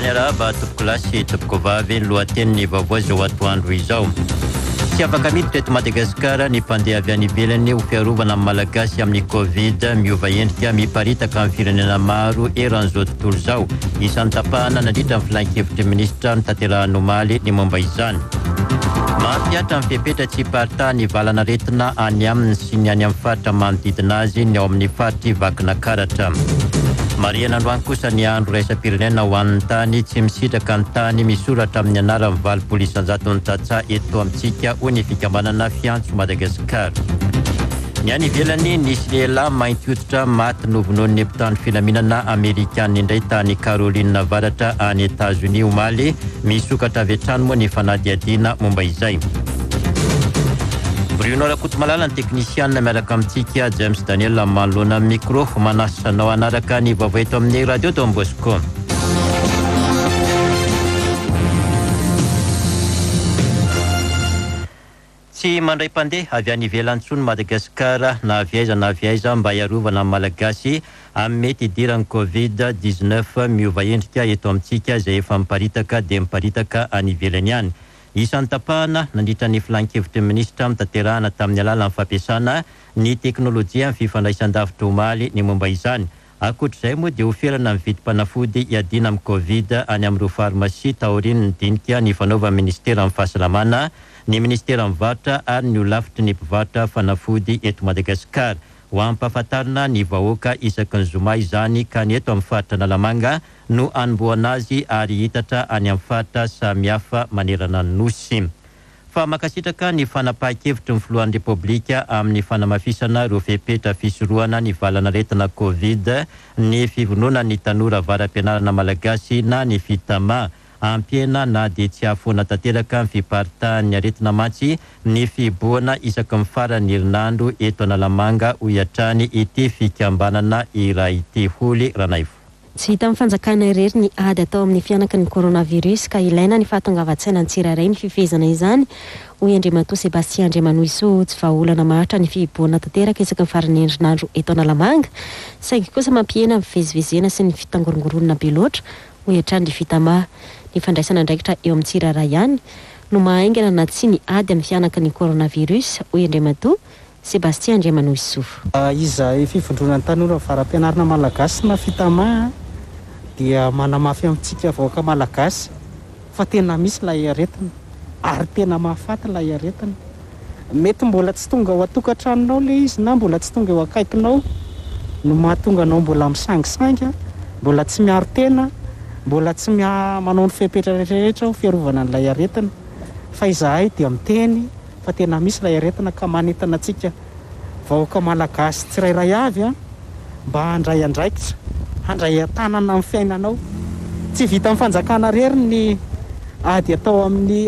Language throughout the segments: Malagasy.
Ambany araba topoko lahy sy topoko vavy lohateniny vaovao zao atoandro izao. Tsy afaka miditra eto Madagasikara ny mpandeha avy any ivelany ho fiarovana amin'ny malagasy amin'ny Covid miova endrika miparitaka amin'ny firenena maro eran'izao tontolo izao. Isan'ny tapahana nandritra ny filan-kevitry minisitra Tanterahany Omaly ny momba izany. Mampiatra amin'ny fepetra tsy parta ny valana retina any aminy sy ny any amin'ny faritra manodidina azy ny ao amin'ny faritry vakina karatra. Mariana Androany kosa ny andro raisam-pirenena ho an'ny tany tsy misitraka ny tany misoratra amin'ny anaran'ny valopolo isanjato ny tsatsa eto amintsika ho ny fikambanana fiantso Madagasikara. Ny any ivelany nisy lehilahy mainty hoditra maty novonoan'ny mpitandro filaminana Amerikanina indray tany Caroline Avaratra any États-Unis Omaly misokatra avy hatrany moa ny fanadihadiana momba izay. Bruno Rakotomalala ny teknisianina miaraka amintsika James Daniel manoloana amin'ny micro manasanao anaraka ny vaovao eto amin'ny radio Don Bosco. Tsy mandray mpandeha avy any ivelantsony Madagasikara na aviaiza mba hiarovana malagasy amin'ny mety idiran'ny Covid-19 miova endrika eto amintsika izay efa miparitaka dia miparitaka any ivelany any. Isan'ny tapahana nandritra ny filan-kevitry minisitra Tanterahana tamin'ny alalan'ny fampiasana ny teknôlôjia amin'ny fifandraisan-davitra omaly ny momba izany. Ankoatr'izay moa dia oferana ny vidim-panafody hiadiana amin'ny Covid any amin'ireo farmasia taoriany ny dinika ny fanaovan'ny ministera amin'ny fahasalamana, ny ministera mivarotra ary ny olafitry ny mpivarotra fanafody eto Madagasikara. Ho ampahafantarina ny vahoaka isaky ny zoma izany ka ny eto amin'ny faritra Analamanga no anomboana azy ary hitatra any amin'ny faritra samihafa manerana ny nosy. Fa makasitraka ny fanapahan-kevitry ny filohan'ny Repoblika amin'ny fanamafisana ireo fepetra fisorohana ny valana retina Covid, ny fivonoana ny tanora varam-pianarana malagasy na ny fitama ampiena na dia tsy ahafoana tanteraka ny fiparitahan'ny aretina matsy ny fiboana isaky ny farany herinandro eto Analamanga ho hiatrany ity fikambanana iray ity holy Ranaivo. Tsy hita amin'ny fanjakana irery ny ady atao amin'ny fianaka ny coronavirus ka ilaina ny fahatongavan-tsaina ny tsirairay ny fifehezana izany. Hoy Andriamatoa Sebastien Andriamanoiso tsy vahaolana mahatra ny fiboana tanteraka isaky ny farany herinandro eto Analamanga, saingy kosa mampihena ny fivezivezena sy ny fitangorongoronina be loatra ho hiatrany ny fitama. Ny fandraisana andraikitra eo amin'ny tsirairay ihany no mahaingana na tsy ny ady amin'ny fianaka ny coronavirus. Hoy Andriamatoa Sebastien Andriamanoiso. Izay fivondronan'ny tanora varam-pianarana malagasy na fitama dia manamafy amintsika vahoaka malagasy fa tena misy ilay aretina ary tena mahafaty ilay aretina. Mety mbola tsy tonga ao atokatrannao le izy na mbola tsy tonga eo akaikinao no mahatonga anao mbola misangisangy, mbola tsy miaro tena, mbola tsy manao ny fepetra rehetrarehetra ho fiarovana n'ilay aretina. Fa izahay dia miteny fa tena misy ilay aretina ka manentana antsika vahoaka malagasy tsirairay avy mba handray andraikitra, handray tanana amin'ny fiainanao. Tsy vita amin'ny fanjakana rery ny ady atao amin'ny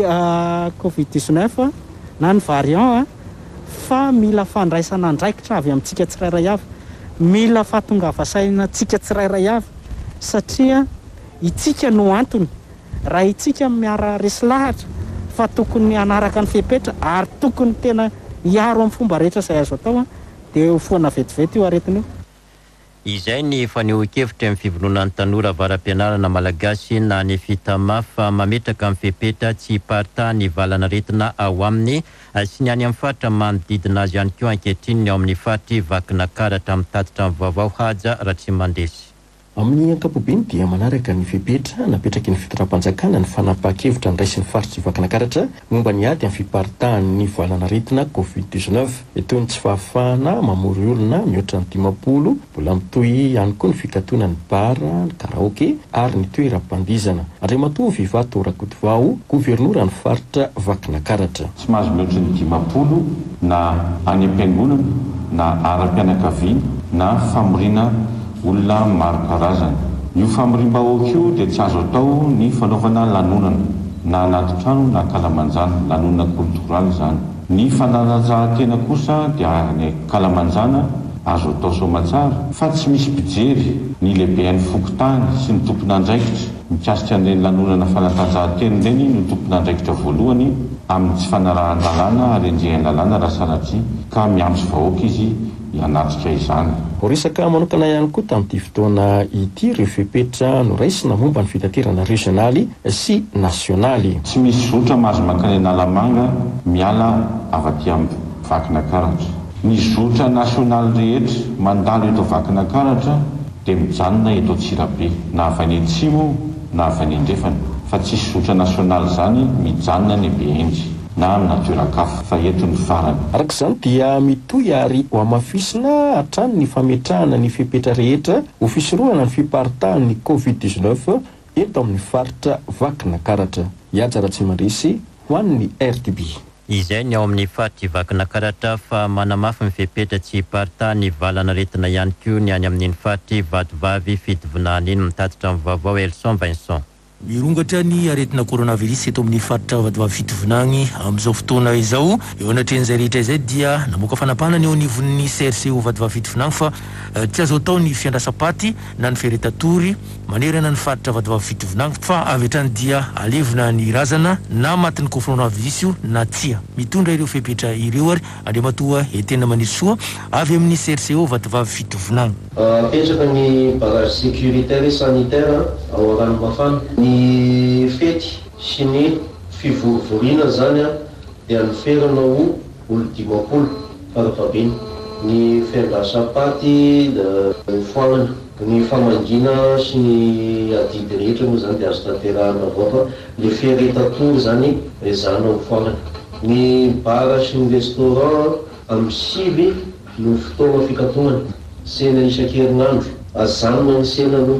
Covid-19 na ny variant fa mila fandraisana andraikitra avy amintsika tsirairay avy, mila fahatongava-saina tsika tsirairay avy satria itsika no antony. Raha itsika miara resy lahatra fa tokony hanaraka ny fepetra ary tokony tena hiaro amin'ny fomba rehetra izay azo atao dia ho foana vetivety io aretina io. Izay ny fanehoan-kevitra amin'ny fivononan'ny tanora varam-pianarana malagasy na ny fitama fa mametraka amin'ny fepetra tsy parta ny valana retina ao aminy sy ny any amin'ny faritra manodidina azy ihany koa ankehitriny ao amin'ny faritry vakina karatra amin'ny tatitra amin'ny vaovao haja raha tsy mandresy. Amin'ny ankapobeny dia manaraka ny fepetra napetraky ny fitondram-panjakana ny fanapahan-kevitra ny raisy ny faritry vakina karatra momba ny ady amin'ny fiparitahan'ny valana retina Covid-19 etony tsy fahafahana mamory olona mihoatra ny 50, mbola mitohy ihany koa ny fikatoana ny bara, ny karaoke ary ny toeram-pandizana. Andriamatoa Vivato Rakotovao, gouvernoran'ny faritra vakina karatra. Tsy mahazo mihoatra ny 50 na any am-piangonana na ara-pianakaviana na famorina olona maro karazana. Io famorim-bahoaka io dia tsy azo atao ny fanaovana lanonana na anaty trano na kalamanjana, lanonana kulturaly zany. Ny fanatanjahantena kosa dia ny kalamanjana azo atao soamatsara fa tsy misy mpijery ny lehibehan'ny fokotany sy ny tompon'andraikitra. Mikasika an'ireny lanonana fanatanjahantena ireny no tompon'andraikitra voalohany amin'ny tsy fanarahan-dalàna ary andrehan'ny lalàna raha sanatria ka miambitsy vahoaka izy hianatrika izany. Resaka manokana ihany koa tamin'ity fotoana ity ireo fepetra noraisina momba ny fitaterana regionaly sy nasionaly. Tsy misy zotra mahazo mankany Analamanga miala avaty amin'ny Vakina Karatra. Ny zotra nasionaly rehetra mandalo eto Vakina Karatra dia mijanona eto Antsirabe, na avy any Atsimo na avy any Andrefana, fa tsisy zotra nasionaly zany mijanona ny Behenjy na amin'ny Natorakafo fa eto ny farany. Araka izany dia mitohy ary ho amafisina hatrany ny fametrahana ny fepetra rehetra ho fisorohana ny fiparitahan'ny Covid-19 eto amin'ny faritra Vakina Karatra. Iajara Tsimandrisy ho an'ny RTB. Izay ny ao amin'ny faritra Vakina Karatra fa manamafy ny fepetra tsy hiparitahan'ny valanaretina ihany koa ny any amin'ny faritra Vatovavy Fitovonana iny mitatitra amin'ny vaovao Elson Vincent. Mirongatra ny aretina coronavirus eto amin'ny faritra Vatovavy Fitovonana amin'izao fotoana izao. Eo anatren'izay rehetra izay dia namoaka fanapahana ny eo anivon'ny CRCO Vatovavy Fitovonana fa tsy azo atao ny fiandrasapaty na ny feretatory manerana ny faritra Vatovavy Fitovonana fa avy hatrany dia alevina ny razana na matin'ny coronavirus io na tsia. Mitondra ireo fepetra ireo ary andriamatoa etena manisoa avy amin'ny CRCO Vatovavy Fitovonana. Apetraka ny barrage sécuritaire et sanitaire ao Ranomafana. Ny fety sy ny fivorivorina zany dia niferana ho olo-dimapolo farafahabeny. Ny fiandrasapaty ny foanana, ny famangina sy ny adidy rehetra moa zany dia azo tanterahana avao fa le feretatory zany rezana ho foanana. Ny bara sy ny restaurant amin'ny sivy no fotoana fikatohana, sena isan-kerinandro azanona ny sena no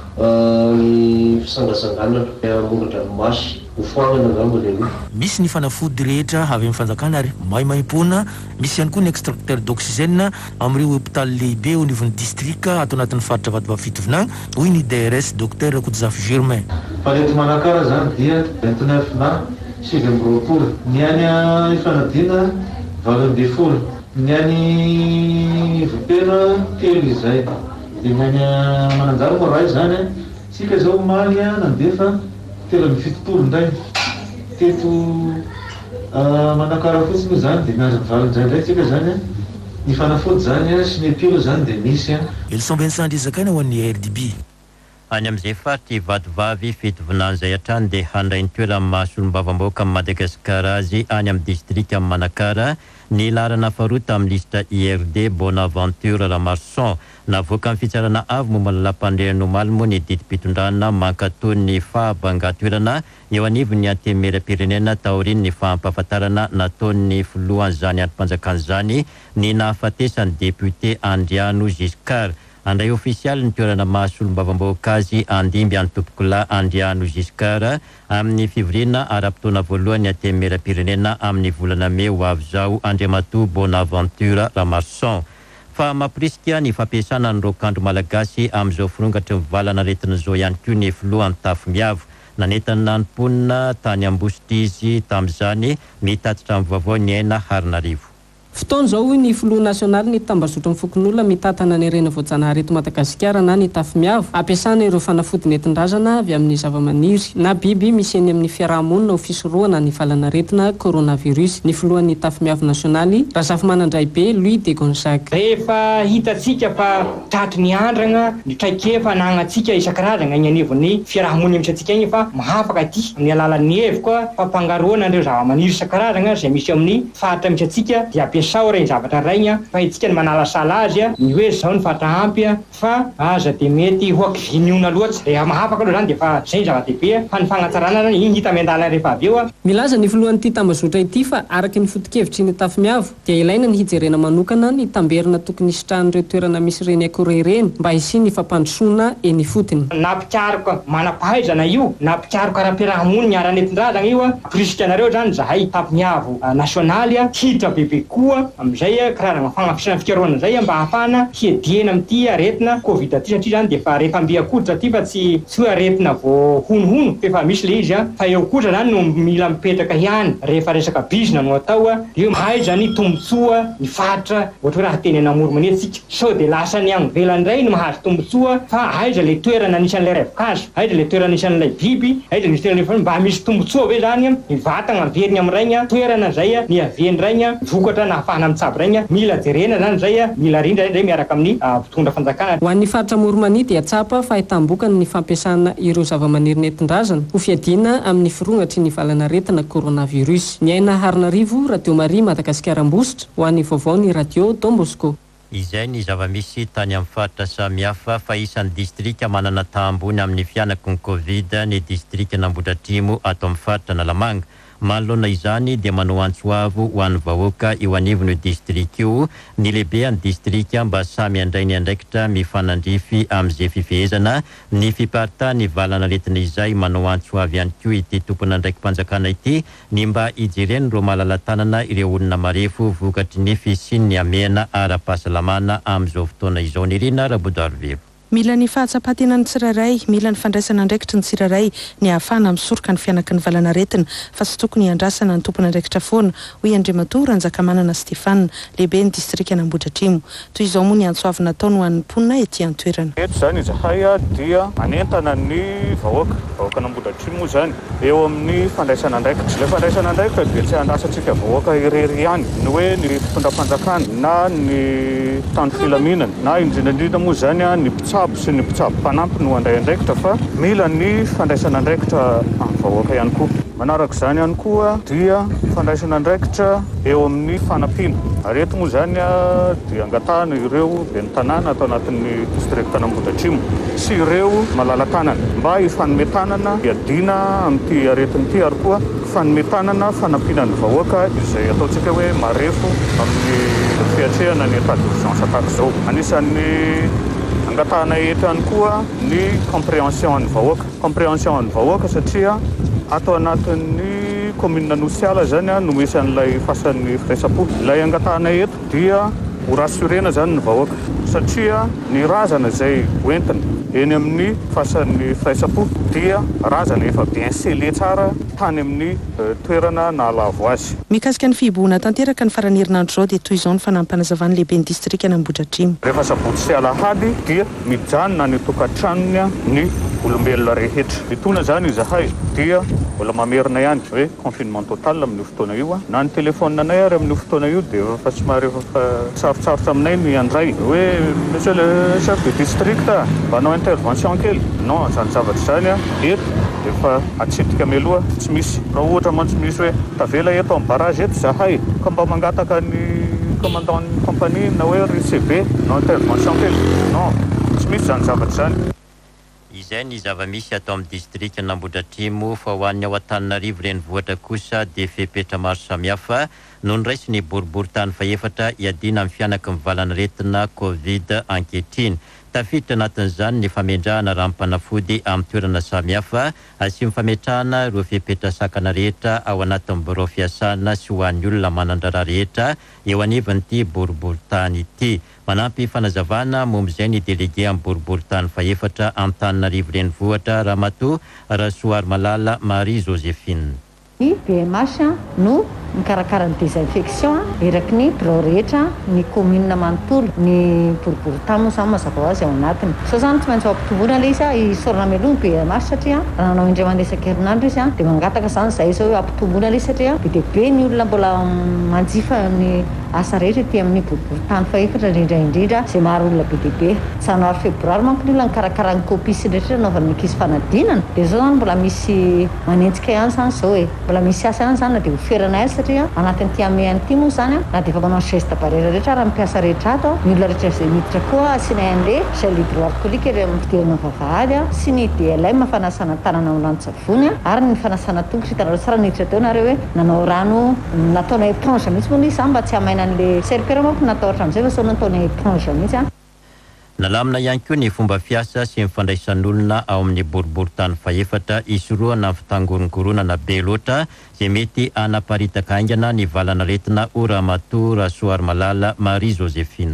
ny fisangasanganana amoratra masy ufoangana ngamba lelo. Misy ny fanafody rehetra avy amin'ny fanjakana ary maimaimpona, misy ihany koa ny extracteur d'oxygène amin'ireo hôpitaly lehibe au niveau ny district ato anatin'ny faritra Vatovavy Fitovonana, hoy ny DRS Dr Kodzafy Germain. Palety manakara zany dia 29 na 7 ny any ifanadina 20, ny any vopena telo izay. Dia ny any mananjaro maray zany sika zao maly nandefa telo amin'ny fitopolo ndray teto manakara fotsiny zany dia miazo mivalindray ndray tsika zany ny fanafody zany sy ny pilo zany dia misy. Elson Vincent Ndizakaina ho an'ny RDB. Any amin'izay faritra Vatovavy Fitovonana izay hatrany dia handray ny toerana mahasolombavambahoaka amin'ny Madagasikara azy any amin'ny distrika Manakara ny larana faharoa amin'ny lista IRD Bonaventure Lamarson navoaka amin'ny fitsarana avy momba ny lampandriana omaly moa ny didim-pitondrana mankatoy ny fahabanga-toerana eo anivon'ny antemera-pirenena taoriny ny fahampahafantarana nataon'ny filohan'izany androm-panjakan'izany ny nahafatesany député Andriano Giscard. Andray ofisialy ny toerana mahasolombavambahoaka azy andimby antompokolahy Andriano Giscard amin'ny fivoriana ara-potoana voalohany antemera-pirenena amin'ny volana May ho avy zao Andriamatoa Bonaventure Lamarson. Fa mampirisika ny fampiasana ny rokandro malagasy amin'izao firongatra mivalana aretin'izao ihany koa ny filohan'ny Tafimiavo nanetany nanomponina tany Ambositra izy tamin'izany mitatitra amin'ny vaovao ny aina Harinarivo. Fotoana zao ny filoha nasionaly ny tambazotra mifokon'olona mitatana ny rena voajanahary eto Madagasikara na ny Tafimiavo ampiasana ireo fanafody nentin-drazana avy amin'ny zavamaniry na biby misy eny amin'ny fiarahamonina ho fisorohana ny valanaretina coronavirus. Ny filohan'ny Tafimiavo nasionaly Razafy Manandraibe Louis de Gonzague. Rehefa hitatsika fa tratry ny andrana ny traikefa nagnatsika isan-karazana ny anivon'ny fiarahamonina misy atsika igny fa mahafaka aty amin'ny alalan'ny hevoka fampangaroana ireo zavamaniry isan-karazana izay misy amin'ny faritra misy atsika dia sao regny zavatra raigna fa itsika ny manala sala azy ny hoe zao ny fatra ampy fa aza dia mety hoaky viniona loatsy rehefa mahafaka aloha zany dia fa zay ny zava-dehibe fa ny fagnatsarana zany igny hita amiandalana rehefa avy eo. Milaza ny filohan'ity tambazotra ity fa araky ny foto-kevitry ny Tafimiavo dia ilaina ny hijerena manokana ny tamberina tokony hisitran'ireo toerana misy reny akory ireny mba hisi ny fampandrosoana eny fotiny. Nampikaroka manampahaizana io nampikaroka ara-piarahamonina ny ara-nentin-drazana io prisitranareo zany zahay Tafimiavo nasionaly hiditra bebe koa amizay karazana fagnafisana fikarohana zay mba ahafahana hiadiana amin'ity aretina Covid aty satria zany dia fa rehefa mbiakoditra aty fa tsy hoe aretina vo honohono efa misy le izy fa eo kosa zany no mila mipetraka ihany rehefa resaka bizina no atao io mahaiza ny tombotsoa ny fatra ohatra hoe raha teny anamoromany atsika sao de lasa ny agny velandray no mahazo tombotsoa fa aiza le toerana anisan'ilay revokazo aiza le toerana anisan'ilay biby aiza le toerana mba misy tombotsoa ve zany ny vatagna averiny amin'iragny toerana zay ny aven'iragny vokatra na ahafahana mitsabo regny mila jerena zany zay mila rindra zay miaraka amin'ny mpitondra fanjakana. Ho an'ny faritra Moromania dia tsapa fahitambokany ny fampiasana ireo zavamaniry nentin-drazana ho fiadiana amin'ny firongatry ny valanaretina coronavirus. Ny aina Harinarivo, Radio Maria, Madagasikara Ambositra, ho an'ny vaovao ny Radio Don Bosco. Izay ny zava-misy tany amin'ny faritra samihafa fa isan'ny distrika manana tambony amin'ny fianako ny Covid ny distrika n'Ambohidratrimo ato amin'ny faritra Analamanga. Manoloana izany dia manao antsoavo ho an'ny vahoaka eo anivon'io distrika io ny lehibe any distrika mba samy andray ny andraikitra mifanandrify amin'izay fifehezana ny fiparitahan'ny valanaretina izay manao antsoavo ihany koa ity tompon'andraiky mpanjakana ity ny mba hijereny ro malala-tanana ireo olona marefo vokatry ny fisian'ny amena ara-pahasalamana amin'izao fotoana izao. Ny Irina Rabodarviro. Mila ny fahatsapatina ny tsirairay, mila ny fandraisana andraikitra ny tsirairay, ny ahafahana misoroka ny fianaky ny valanaretina fa tsy tokony andrasana ny tompony andraikitra foana. Hoy Andriamatoa Ranjakamanana Stefana, lehibe ny distrika n'Ambohidratrimo. Toy izao moa ny antsoavy nataony ho an'ny mponina ety an-toerana. Eto zany izahay dia manentana ny vahoaka n'Ambohidratrimo zany eo amin'ny fandraisana andraikitra. Ilay fandraisana andraikitra dia tsy andrasantsika vahoaka irery ihany, ny hoe ny mpitondram-panjakana na ny tany filaminana na indrindrandrindra moa zany ny sy ny mpitsabo mpanampy no andray andraikitra fa mila ny fandraisana andraikitra amin'ny vahoaka ihany koa. Manaraka izany ihany koa dia fandraisana andraikitra eo amin'ny fanampiana. Areto moa zany dia angatahana ireo ben'ny tanàna atao anatin'ny distrikta n'Ambohidratrimo sy ireo malala-tanana mba hifanometanana hiadina amin'ity aretin'ity ary koa fanometanana fanampianan'ny vahoaka izay ataontsika hoe marefo amin'ny fiatrehana ny état d'urgence tahaka izao. Anisan'ny angatahana eto ihany koa ny compréhension an'ny vahoaka satria atao anatin'ny commune nosiala zany no misy an'ilay fasan'ny firaisapo. Ilay angatahana eto dia ho rassurena zany ny vahoaka satria ny razana izay hoentina eny amin'ny fasan'ny firaisapo dia razana efa bien scellé tsara tany amin'ny toerana nalavo azy. Mikasika ny fihibohana tanteraka ny farany herinandro zao dia toy izao ny fanampanazavany lehibe ny distrika n'Ambohidratrimo. Rehefa sabotsy sy alahady dia mijanona ny tokantranony ny olombelona rehetra. Mitona zany izahay dia mbola mamerina ihany hoe confinement total amin'io fotoana io na ny telefôna anay ary amin'io fotoana io dia efa somary efa sarotsarotra aminay ny andray hoe monsieur le chef de district mbanao intervention kely. Non, zany zavatra zany eto efa atsitika mialoha tsy misy. Raha ohatra mantsy misy hoe tavela eto amin'ny barrage eto zahay ka mba mangataka ny commandant ny compagnie na hoe RCB no intervention kely. Non, tsy misy zany zavatra zany. Izay ny zava-misy atao amin'ny distrika n'Ambohidratrimo fa ho an'ny ao Antananarivo renivohitra kosa dia fepetra maro samihafa no niraisy ny boribory-tany faefatra hiadiana amin'ny fianaky ny valanaretina Covid ankehitriny. Tafiditra anatin'izany ny fametrahana ranom-panafody amin'ny toerana samihafa sy mifametrahana ireo fepetra sakana rehetra ao anatin'ny birao fiasana sy ho an'ny olona manandrara rehetra eo anivon'ity boribory-tany ity. Manampy fanazavana momba izay ny délégué amin'ny boribory-tany faefatra amin'ny Antananarivo renivohitra Ramatoa Rasoary Malala Marie Joséphine. Ny BMH no mikarakara ny désinfection eraky ny birao rehetra ny commune manontolo ny boribory-tany moa zany mazava ho azy ao anatiny. So zany tsy maintsy ampitomboina ilay izy isorana mialoha ny BMH satria raha nanao indray mandeha isan-kerinandro izy dia mangataka zany zay zao hoe ampitomboina ilay satria be dia be ny olona mbola manjifa ny asa rehetra ty amin'ny boribory-tany faefatra indrindra izay maro olona be dia be. Janoary febroary manko ny olona nikarakara ny copie sy rehetra naovana ankizy fanadinana dia zao zany mbola misy manenjika ihany zany zao e. Mbola misy asa ihany zany na dia ho ferana azy satria anatin'ity amian'ity moa zany na dia efa manao geste barrière rehetra raha mipiasa rehetra ato ny olona rehetra izay miditra koa asiana an'le gel hydroalcoolique eo amin'ny fidirana vavahady sy ny DLM fanasana tanana amin'ny ranon-tsavony ary ny fanasana tongotra hitanareo tsara niditra teo nareo hoe nanao rano nataona éponge mihitsy moa izy mba tsy hamaina an'le serpera manko natao ohatra amin'izay fa sao nataona éponge mihitsy Nalamina ihany koa ny fomba fiasa sy mifandraisan'olona ao amin'ny boribory-tany faefatra isoroana amin'ny fitangoronkoronana be loatra izay mety hanaparitaka aingana ny valanaretina o Ramatoa Rasoary Malala Marie Joséphine.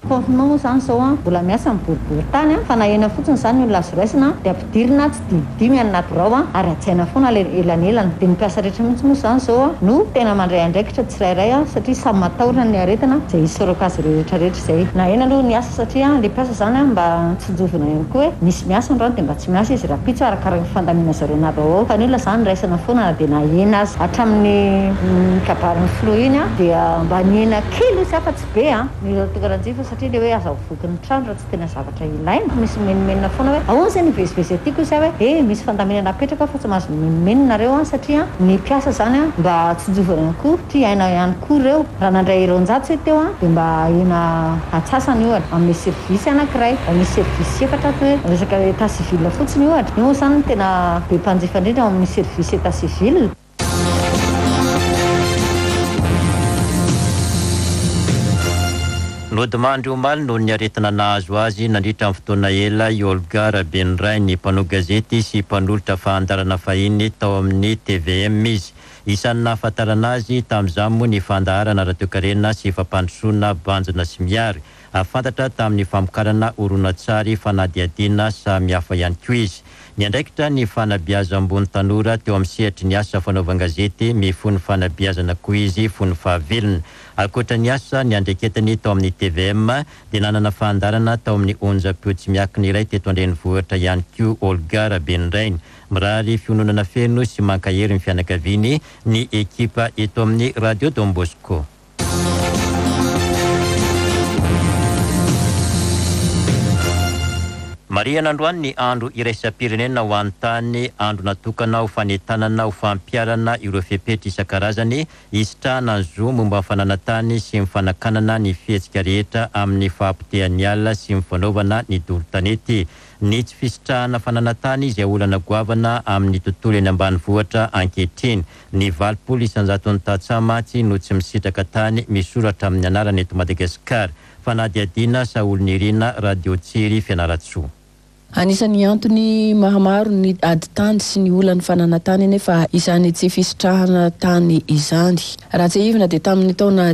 confinement moa zany zao a mbola miasa miboribory tany a fa nahena fotsiny zany olona azo raisina de ampidirina tsy didimy anaty birao a ary atsaina foana elanelana de mipiasa rehetra mihitsy moa zany zao a no tena mandray andraikitra tsirairay a satria samy matahorana ny aretina zay isoraka azy rehetrarehetra zay nahena aloha ny asa satria le piasa zany a mba tsy jovina ihany koa hoe misy miasa androany de mba tsy miasa izy raha pitso arakaraka fandamina zareo nabao fa ny olona zany raisana foana de nahena azy hatramin'ny kabarin'ny flo iny a dia mba niena kely sy afa tsy be a ny tokaranjifa satria le hoe aza voky ny trano raha tsy tena zavatra ilaina misy menomenina foana hoe ahoana zay nivezivezy atyko sa hoe misy fandaminana petraka fa tsy mahazo menomenina reo a satria ny piasa zany a mba tsy jovana koa satria aina ihany koa reo raha nandray iron-jato sy teo a de mba ahena atsasany ohatra amin'ny servisy anankiray misy servisy efatra hoe resaka état civil fotsiny ohatra io zany tena be mpanjifa indrindra amin'ny servisy état civil. Nodimandry omaly noho ny aretina nahazo azy nandritra amin'ny fotoana ela Olga Rabenray ny mpanao gazety sy mpanolotra fahantarana fahiny tao amin'ny TVM izy. Isan'ny nahafantarana azy tamin'izany moa ny fandaharana radio-karena sy fampandrosoana banjina sy miary. Afantatra tamin'ny famokarana horonan-tsary fanadihadiana samy hafa ihany koa izy. Ny andraikitra ny fanabeaza ambony tanora teo amin'ny sehatry ny asa fanaovan-gazety mifono fanabeazana koa izy fony fahavelona. Ankoatra ny asa ny andreketany tao amin'ny TVM dia nanana fahandarana tao amin'ny onjam-peo tsy miakiny iray teto andrenivohitra ihany koa Olga Rabenray. Mirary fiononana feno sy mankahery ny fianakaviany ny ekipa eto amin'ny Radio Don Bosco. Mariana androany ny andro iraisam-pirenena ho an-tany andro natokana ho fanentanana ho fampiarana ireo fepetra isan-karazany isitrahana ny zo momba fananantany sy mifanakanana ny fihetsika rehetra amin'ny fahampitehan'ny alina sy mifanaovana ny doro-tanety. Ny tsy fisitrahana fananantany izay olana goavana amin'ny tontolo eny ambanivohitra ankehitriny. Ny 700 tatsamatsy no tsy misitraka tany misoratra amin'ny anarana eto Madagasikara. Fanadihadiana Saolo Nirina, Radio Tsiry, Fianaratsoa. Anisan'ny antony mahamaro ny ady tany sy ny olany fananantany nefa izany tsy fisitrahana tany izany. Raha tsy ivina dia tamin'ny taona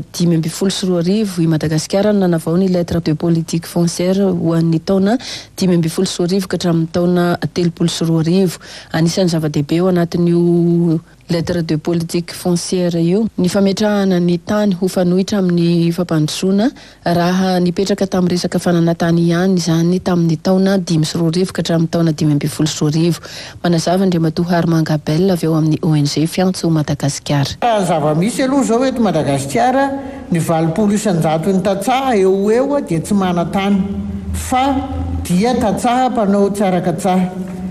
2014 i Madagasikara nanavao ny lettre de politique foncière ho an'ny taona 2014 ka hatramin'ny taona 2020. Anisan'ny zava-dehibe ao anatin'io lettre de politique foncière io ny fametrahana ny tany ho fanohitra amin'ny fampandrosoana raha nipetraka tamin'ny resaka fananantany ihany izany tamin'ny taona 2010 ka hatramin'ny taona 2020. Manazava Andriamatoa Harmangabel avy eo amin'ny ONG Fiantso Madagasikara. Zava-misy aloha zao eto Madagasikara ny 700 ny tatsaha eo dia tsy mana-tany fa dia tatsaha mpanao tsarakatsaha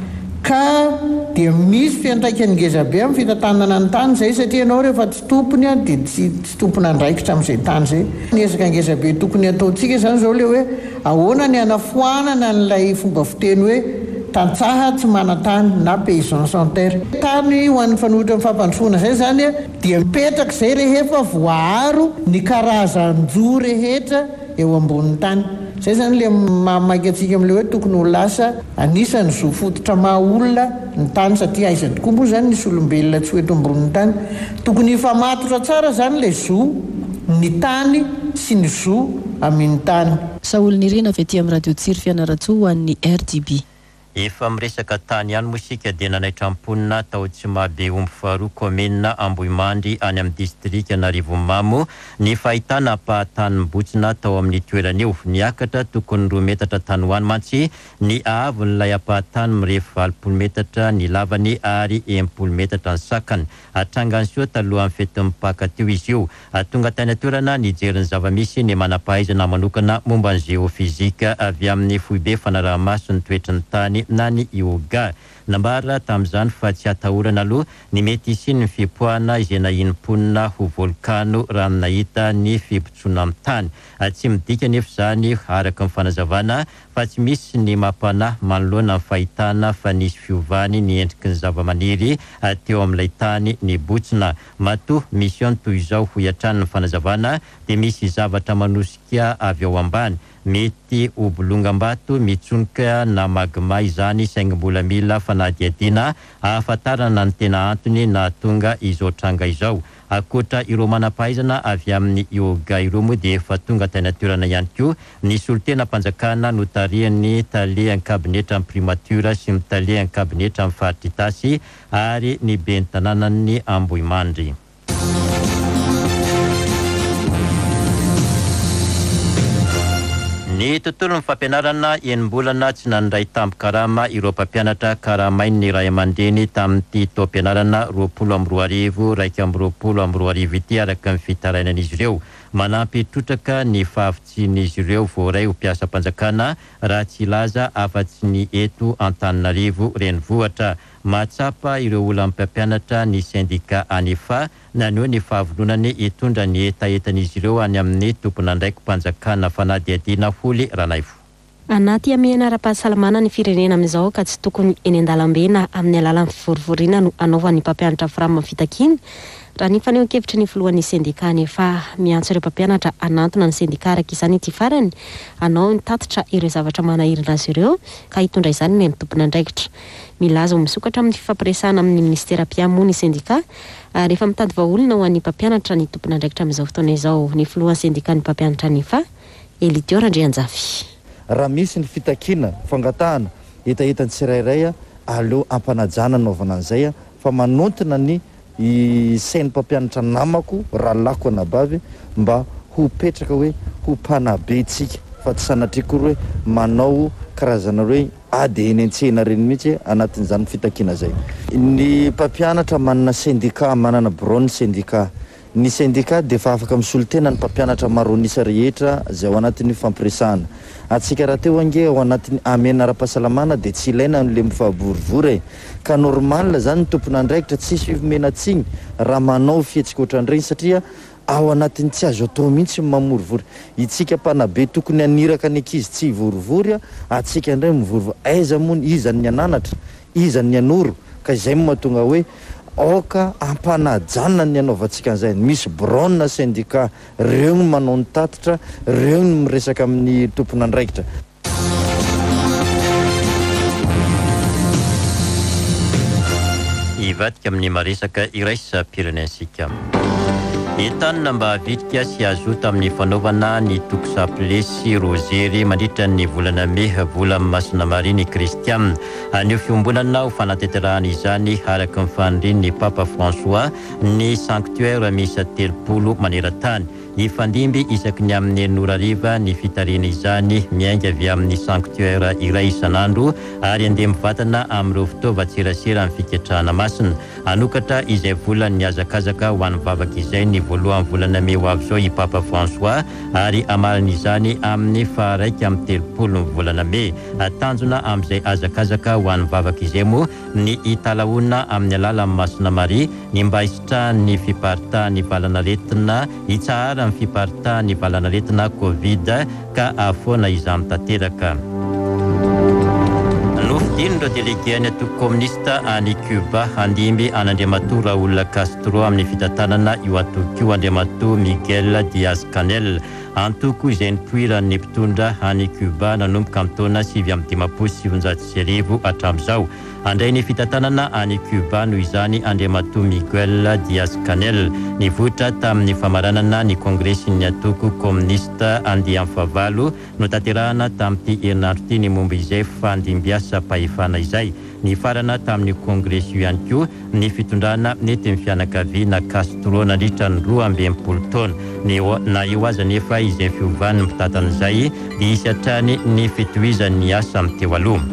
ka dia misy fiantraikany ngezabe amin'ny fitantanana ny tany zay satria ianao rehefa tsy tompony a dia tsy tompona andraikitra amin'izay tany zay. Niezaka ngezabe tokony ataontsika zany zao le hoe ahoana ny anafoanana n'ilay fomba fiteny hoe tantsaha tsy mana-tany na paysan sans terre. Tany ho an'ny fanohitra amin'ny fampandrosoana zay zany dia mipetraka izay rehefa voaharo ny karazan-jo rehetra eo ambonin'ny tany. Zay zany le mamaky atsika amin'le hoe tokony ho lasa anisany zo fototra maha olona ny tany satria aiza tokoa moa zany nisy olombelona tsy hoeto ambonin'ny tany. Tokony hifamatotra tsara zany le zo ny tany sy ny zo amin'ny tany. Saolo Nirina avy aty amin'ny Radio Tsiry Fianaratsoa ho an'ny RDB. Efa miresaka tany ihany mosika dia nanaitram-ponina tao tsy mahabe omby faharoa komena Ambohimandry any amin'ny distrika Anarivomamo ny fahitana ampahatany mibotsina tao amin'ny toeran'io. Niakatra tokony 2 metatra tany hoany mantsy ny ahavon'ilay ampahatany mirefy 20 metatra ny lavany ary 10 metatra ny sakany. Hatrangany soa talohan'ny fety mipaka teo izy io. Tonga tany toerana nijery ny zava-misy ny manam-pahaizana manokana momba ny geofizika avy amin'ny foibe fanaraha-maso ny toetrany tany na ny yoga. Nambara tamin'izany fa tsy atahorana aloha ny mety isy ny fipoahana izay nahinim-ponina ho volkano raha nahita ny fibotsoana amin'ny tany. Tsy midika nefa izany araka ny fanazavana fa tsy misy ny mampanahy manoloana ny fahitana fa nisy fiovany ny endriky ny zava-maniry teo amin'ilay tany ny botsina. Matoa misy toy izao ho iatrany ny fanazavana dia misy zavatra manosika avy ao ambany. mety obolongam-bato mitsonika na magmay izany saingy mbola mila fanadihadiana ahafantarana ny tena antony na tonga izao tranga izao. Akoatra ireo manam-pahaizana avy amin'ny yoga ireo moa dia efa tonga tany natiorana ihany koa ny solitena mpanjakana no tarihany talehan'ny kabinetra amin'ny primatura sy mitalehan'ny kabinetra amin'ny faritry tasy ary ny ben'ny tanànany Ambohimandry. Ny tontolo ny fampianarana enim-bolana tsy nandray tampo-karama ireo mpampianatra karamainy Ray aman-dreny tamin'ity taom-pianarana 2022 ity araka ny fitarainan'izy ireo. Manampy trotraka ny fahavitsian'izy ireo voaray ho mpiasam-panjakana raha tsy ilaza afa-tsy ny eto Antananarivo renivohitra. Mahatsapa ireo olona mpampianatra ny sindika ANEFA naneho ny fahavononany hitondra ny etaetan'izy ireo any amin'ny tompon'andraiky mpanjakana fanadihadiana Foly Ranaivo. Anaty amiana ara-pahasalamana ny firenena amin'izao ka tsy tokony eny an-dalambe na amin'ny alalan'ny fivorivoriana no anaovan'ny mpampianatra firama fitakiny. Raha ny faneho-kevitry ny filohan'ny sindika ANEFA miantso ireo mpampianatra anantona ny sindika araka izany ity farany anao nitatitra ireo zavatra manahirana azy ireo ka hitondra izany ny tompon'andraikitra. Milaza ho misokatra amin'ny fifampiresahana amin'ny ministera mpiamoa ny sindika ary efa mitady vahaolona ho an'ny mpampianatra ny tompon'andraikitra amin'izao fotoana izao. Ny filohan'ny sindika ny mpampianatra ANEFA Elidior Andrianjafy. Raha misy ny fitakina fangatahana etaetany tsirairay aleo ampanajana naovana an'izay fa manontona ny sain'ny mpampianatra namako raha lako anabavy mba ho petraka hoe ho mpanabe tsika fa tsy sanatriko hoe manao karazana hoe ady eny an-tsena reny mihitsy anatin'izany fitakina zay. Ny mpampianatra manana sindika, manana bureau-ny sindika. Ny sindika dia efa afaka misolitena ny mpampianatra maronisa rehetra zay ao anatin'ny fampiresahana. Atsika raha teo ange ao anatin'ny amiana ara-pahasalamana dia tsy ilaina n'le mifaborivory ka normal zany ny tompon'andraikitra tsisy menatsiny raha manao fihetsika ohatran'ireny satria ao anatin'ny tsy azo atao mihitsy mamorivory. Itsika mpanabe tokony aniraka ny ankizy tsy hivorivory atsika indray mivorivory. Aiza moa iza ny ananatra, iza ny anoro ka izay mahatonga hoe aoka ampanajana ny anaovantsika an'izay. Misy braona sindika, reo ny manao ny tatitra, reo ny miresaka amin'ny tompon'andraikitra. Ivadika amin'ny maresaka iraisa pirenensika. Entanina mba havitrika sy azota amin'ny fanaovana ny tokosapilesy rozery mandritra ny volana May volana Masina Maria Kristiana. Anio fiombonana ho fanateterahana izany araka ny fanirian'ny Papa François ny sanctuaire miisa 30 maneran-tany. Ifandimby isaky ny amin'ny Norariva ny fitarina izany miainga avy amin'ny sanctuaire iray isan'andro ary andeha mivatana amin'ireo fitaovan-tserasera amin'ny fiketrahana masina. Anokatra izay volana ny azakazaka ho an'ny vavaka izay ny voalohany volana May ho avy zao i Papa François ary amarana izany amin'ny faharaiky amin'ny 30 volana May. Tanjona amin'izay azakazaka ho an'ny vavaka izay moa ny italaona amin'ny alalan'ny Masina Maria ny mba hisitrahan'ny fiparitahan'ny valanaretina hitsahara amin'ny fiparitahan'ny valanaretina Covid ka afoana izany tanteraka. Nofidin'ireo délégué ny antoko komunista any Cuba andimby an'Andriamatoa Raúl Castro amin'ny fitantanana io antoko io Andriamatoa Miguel Diaz-Canel. Antoko izay nipoiran'ny mpitondra any Cuba nanomboka amin'ny taona 790 hatramin'izao. Andray ny fitantanana any Cuba noho izany Andriamatoa Miguel Diaz-Canel nivoatra tamin'ny famaranana ny kongresin'ny antoko komunista andeha amin'ny fahavalo no tanterahana tamin'ity herinandro ity ny momba izay fandimbiasa pahefana izay. Ny farana tamin'ny kongresy io ihany koa ny fitondrana nety ny fianakaviana Castro nandritra ny 12 taona. Na eo aza nefa izay fiovany mitatana izay dia isy hatrany ny fitohizan'ny asa amin'ny teo aloha.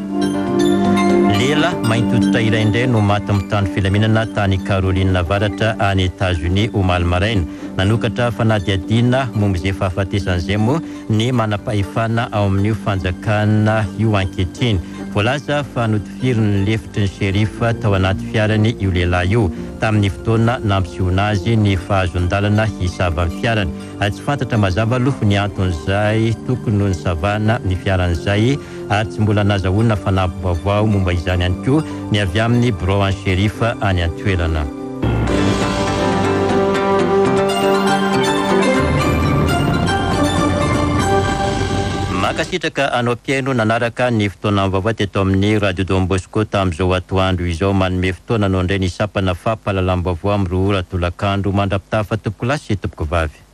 Lela maintototra iraindray no maty amin'ny tany filaminana tany Caroline Navaratra any États-Unis ho Malmaraina. Nanokatra fanadihadiana momba izay fahafatesan'izay moa ny manam-pahefana ao amin'io fanjakana io ankehitriny. Voalaza fa notifiriny lefitry ny sherifa tao anaty fiarany io lehilahy io. Tamin'ny fotoana nampisehoana azy ny fahazon-dalana hisava amin'ny fiarany. Tsy fantatra mazava aloha ny anton'izay tokony no nisavana ny fiaran'izay ary tsy mbola nazahoana fanampim-baovao momba izany ihany koa ny avy amin'ny bureau an sherifa any an-toerana. Mankasitraka anao Pieno nanaraka ny fotoana vaovao teto amin'ny Radio Don Bosco tamin'izao atoandro izao manome fotoana anao indray ny sapana fampahalalam-baovao amin'ny roa ratolakandro mandrapitafa tompoko lasy tompoko vavy.